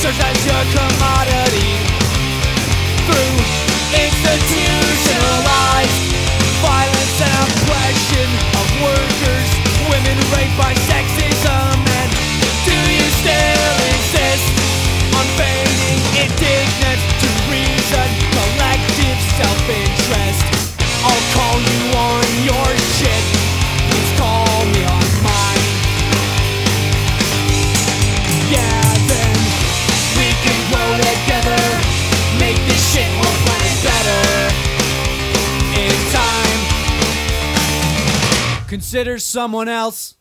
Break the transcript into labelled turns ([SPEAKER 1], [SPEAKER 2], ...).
[SPEAKER 1] serves as your commodity. Through institutionalized violence and oppression of workers, women raped by sexism, and do you still insist on feigning indignant to reason, collective self-interest? I'll call you on your shit, please call me on mine. Yeah, then we can grow together, make this shit whole planet better. In time, consider someone else.